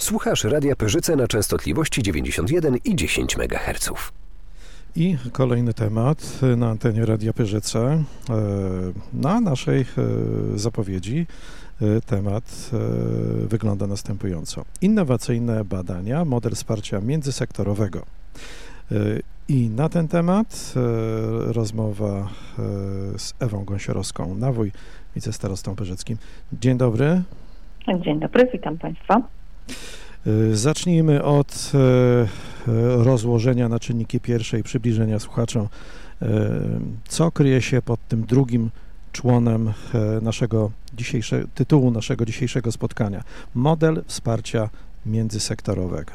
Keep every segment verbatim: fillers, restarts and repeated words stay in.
Słuchasz Radia Pyrzyce na częstotliwości dziewięćdziesiąt jeden i dziesięć megaherców. I kolejny temat na antenie Radia Pyrzyce. Na naszej zapowiedzi temat wygląda następująco. Innowacyjne badania, model wsparcia międzysektorowego. I na ten temat rozmowa z Ewą Gąsiorowską-Nawój, wicestarostą pyrzyckim. Dzień dobry. Dzień dobry, witam Państwa. Zacznijmy od rozłożenia na czynniki pierwsze i przybliżenia słuchaczom, co kryje się pod tym drugim członem naszego dzisiejszego, tytułu naszego dzisiejszego spotkania. Model wsparcia międzysektorowego.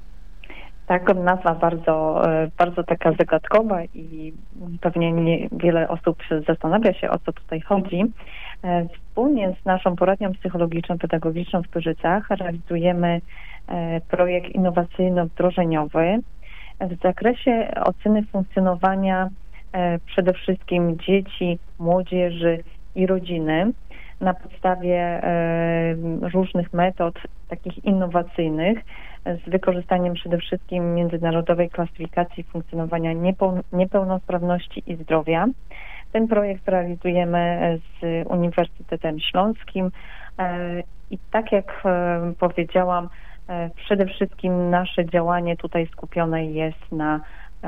Tak, nazwa bardzo, bardzo taka zagadkowa i pewnie nie, wiele osób zastanawia się, o co tutaj chodzi. Wspólnie z naszą poradnią psychologiczną, pedagogiczną w Pyrzycach realizujemy projekt innowacyjno-wdrożeniowy w zakresie oceny funkcjonowania przede wszystkim dzieci, młodzieży i rodziny na podstawie różnych metod takich innowacyjnych z wykorzystaniem przede wszystkim międzynarodowej klasyfikacji funkcjonowania niepełnosprawności i zdrowia. Ten projekt realizujemy z Uniwersytetem Śląskim i tak jak powiedziałam, przede wszystkim nasze działanie tutaj skupione jest na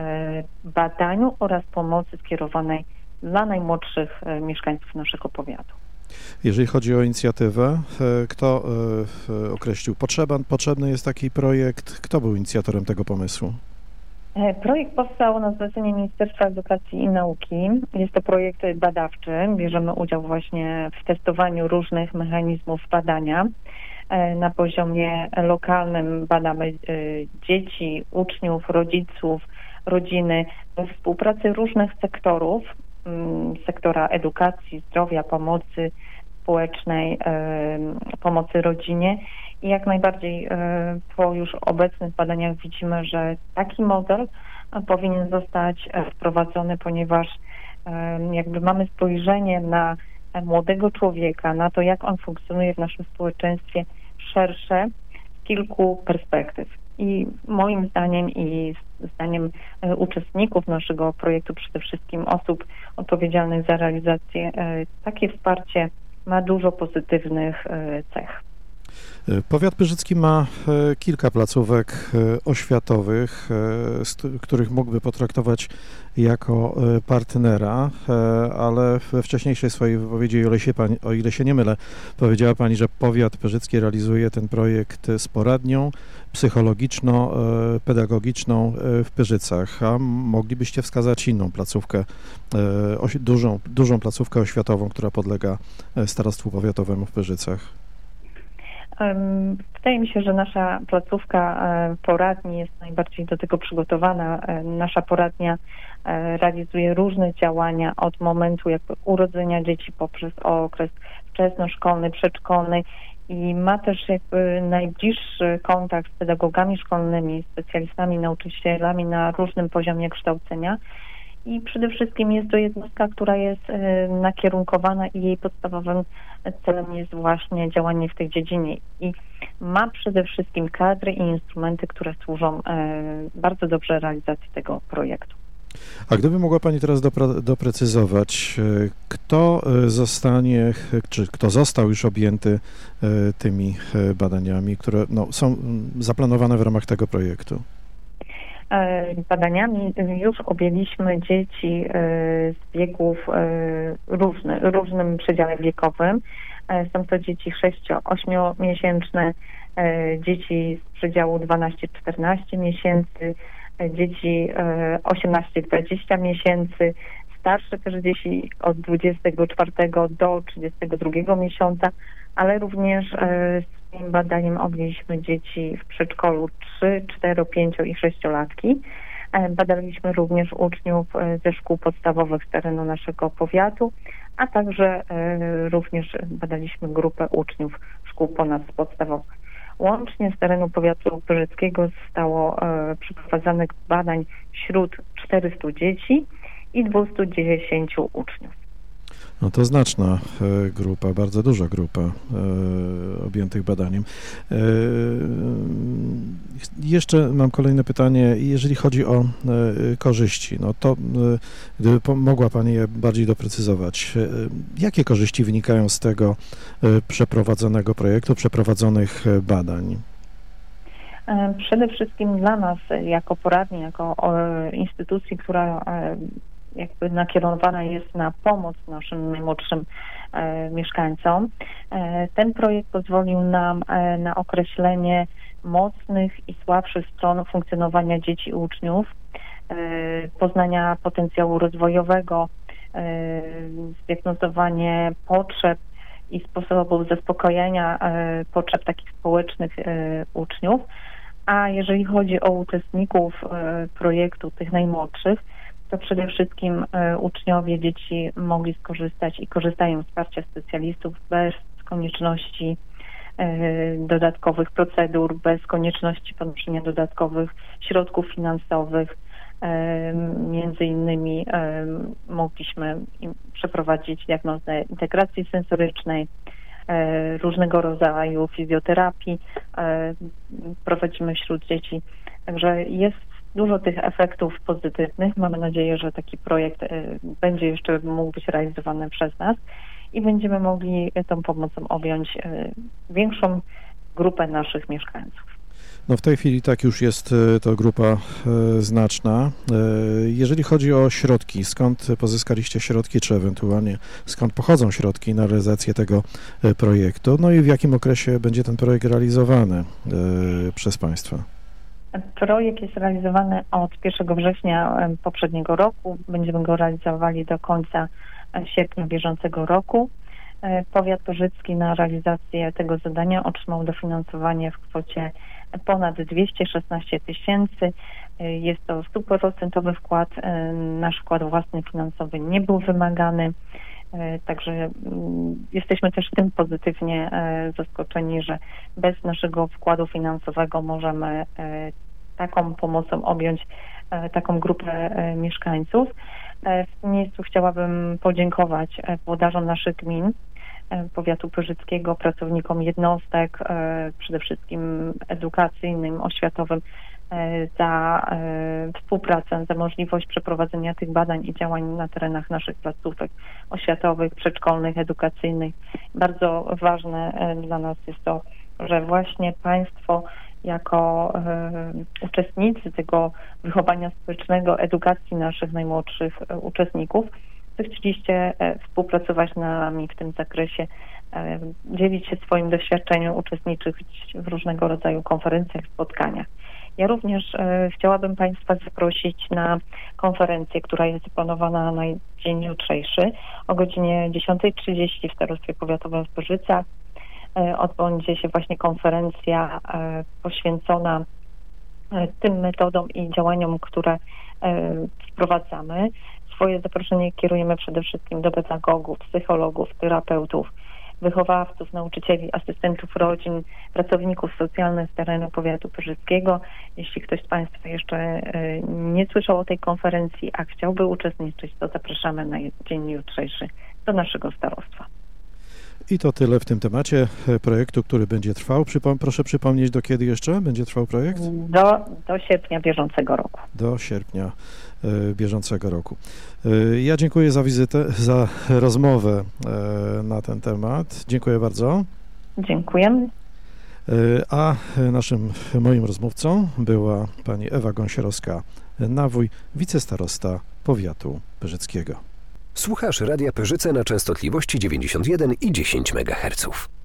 badaniu oraz pomocy skierowanej dla najmłodszych mieszkańców naszego powiatu. Jeżeli chodzi o inicjatywę, kto określił potrzeba, potrzebny jest taki projekt? Kto był inicjatorem tego pomysłu? Projekt powstał na zlecenie Ministerstwa Edukacji i Nauki. Jest to projekt badawczy. Bierzemy udział właśnie w testowaniu różnych mechanizmów badania. Na poziomie lokalnym badamy dzieci, uczniów, rodziców, rodziny we współpracy różnych sektorów, sektora edukacji, zdrowia, pomocy społecznej, pomocy rodzinie i jak najbardziej po już obecnych badaniach widzimy, że taki model powinien zostać wprowadzony, ponieważ jakby mamy spojrzenie na młodego człowieka, na to, jak on funkcjonuje w naszym społeczeństwie szersze z kilku perspektyw. I moim zdaniem i zdaniem uczestników naszego projektu, przede wszystkim osób odpowiedzialnych za realizację, takie wsparcie ma dużo pozytywnych cech. Powiat pyrzycki ma kilka placówek oświatowych, z których mógłby potraktować jako partnera, ale we wcześniejszej swojej wypowiedzi, o ile się, pani, o ile się nie mylę, powiedziała Pani, że powiat pyrzycki realizuje ten projekt z poradnią psychologiczno-pedagogiczną w Pyrzycach, a moglibyście wskazać inną placówkę, dużą, dużą placówkę oświatową, która podlega starostwu powiatowemu w Pyrzycach? Wydaje mi się, że nasza placówka poradni jest najbardziej do tego przygotowana. Nasza poradnia realizuje różne działania od momentu jakby urodzenia dzieci poprzez okres wczesnoszkolny, przedszkolny i ma też jakby najbliższy kontakt z pedagogami szkolnymi, specjalistami, nauczycielami na różnym poziomie kształcenia. I przede wszystkim jest to jednostka, która jest nakierunkowana i jej podstawowym celem jest właśnie działanie w tej dziedzinie. I ma przede wszystkim kadry i instrumenty, które służą bardzo dobrze realizacji tego projektu. A gdyby mogła Pani teraz dopra- doprecyzować, kto zostanie, czy kto został już objęty tymi badaniami, które no, są zaplanowane w ramach tego projektu? Badaniami już objęliśmy dzieci z wieków różnych, różnym przedziale wiekowym. Są to dzieci sześcio-ośmiomiesięczne, dzieci z przedziału dwanaście-czternaście miesięcy, dzieci osiemnaście dwadzieścia miesięcy, starsze też dzieci od dwudziestego czwartego do trzydziestego drugiego miesiąca, ale również swoim badaniem objęliśmy dzieci w przedszkolu trzy, cztery, pięć i sześciolatki. Badaliśmy również uczniów ze szkół podstawowych z terenu naszego powiatu, a także również badaliśmy grupę uczniów szkół ponadpodstawowych. Łącznie z terenu powiatu pyrzyckiego zostało przeprowadzonych badań wśród czterystu dzieci i dwustu dziesięciu uczniów. No to znaczna e, grupa, bardzo duża grupa e, objętych badaniem. E, jeszcze mam kolejne pytanie, jeżeli chodzi o e, korzyści, no to e, gdyby po, mogła Pani je bardziej doprecyzować, e, jakie korzyści wynikają z tego e, przeprowadzonego projektu, przeprowadzonych e, badań? Przede wszystkim dla nas, jako poradni, jako e, instytucji, która e, jakby nakierowana jest na pomoc naszym najmłodszym e, mieszkańcom, e, ten projekt pozwolił nam e, na określenie mocnych i słabszych stron funkcjonowania dzieci i uczniów, e, poznania potencjału rozwojowego, e, zdiagnozowanie potrzeb i sposobów zaspokojenia e, potrzeb takich społecznych e, uczniów. A jeżeli chodzi o uczestników e, projektu, tych najmłodszych, to przede wszystkim e, uczniowie, dzieci mogli skorzystać i korzystają z wsparcia specjalistów bez konieczności e, dodatkowych procedur, bez konieczności ponoszenia dodatkowych środków finansowych. E, między innymi e, mogliśmy im przeprowadzić diagnozę integracji sensorycznej, e, różnego rodzaju fizjoterapii e, prowadzimy wśród dzieci. Także jest dużo tych efektów pozytywnych. Mamy nadzieję, że taki projekt e, będzie jeszcze mógł być realizowany przez nas i będziemy mogli tą pomocą objąć e, większą grupę naszych mieszkańców. No w tej chwili tak już jest to grupa e, znaczna. E, jeżeli chodzi o środki, skąd pozyskaliście środki, czy ewentualnie skąd pochodzą środki na realizację tego e, projektu, no i w jakim okresie będzie ten projekt realizowany e, przez Państwa? Projekt jest realizowany od pierwszego września poprzedniego roku. Będziemy go realizowali do końca sierpnia bieżącego roku. Powiat Pyrzycki na realizację tego zadania otrzymał dofinansowanie w kwocie ponad dwieście szesnaście tysięcy. Jest to stuprocentowy wkład. Nasz wkład własny finansowy nie był wymagany. Także jesteśmy też tym pozytywnie zaskoczeni, że bez naszego wkładu finansowego możemy taką pomocą objąć taką grupę mieszkańców. W tym miejscu chciałabym podziękować włodarzom naszych gmin, powiatu pyrzyckiego, pracownikom jednostek, przede wszystkim edukacyjnym, oświatowym, za współpracę, za możliwość przeprowadzenia tych badań i działań na terenach naszych placówek oświatowych, przedszkolnych, edukacyjnych. Bardzo ważne dla nas jest to, że właśnie Państwo jako uczestnicy tego wychowania społecznego, edukacji naszych najmłodszych uczestników, chcieliście współpracować z nami w tym zakresie, dzielić się swoim doświadczeniem, uczestniczyć w różnego rodzaju konferencjach, spotkaniach. Ja również e, chciałabym Państwa zaprosić na konferencję, która jest zaplanowana na dzień jutrzejszy o godzinie dziesiąta trzydzieści w Starostwie Powiatowym w Pyrzycach. E, odbędzie się właśnie konferencja e, poświęcona e, tym metodom i działaniom, które e, wprowadzamy. Swoje zaproszenie kierujemy przede wszystkim do pedagogów, psychologów, terapeutów, wychowawców, nauczycieli, asystentów rodzin, pracowników socjalnych z terenu powiatu pyrzyckiego. Jeśli ktoś z Państwa jeszcze nie słyszał o tej konferencji, a chciałby uczestniczyć, to zapraszamy na dzień jutrzejszy do naszego starostwa. I to tyle w tym temacie projektu, który będzie trwał. Przypom- proszę przypomnieć, do kiedy jeszcze będzie trwał projekt? Do, do sierpnia bieżącego roku. Do sierpnia y, bieżącego roku. Y, ja dziękuję za wizytę, za rozmowę y, na ten temat. Dziękuję bardzo. Dziękujemy. Y, a naszym, moim rozmówcą była pani Ewa Gąsiorowska-Nawój, wicestarosta powiatu pyrzyckiego. Słuchasz Radia Pyrzyce na częstotliwości dziewięćdziesiąt jeden i dziesięć megaherców.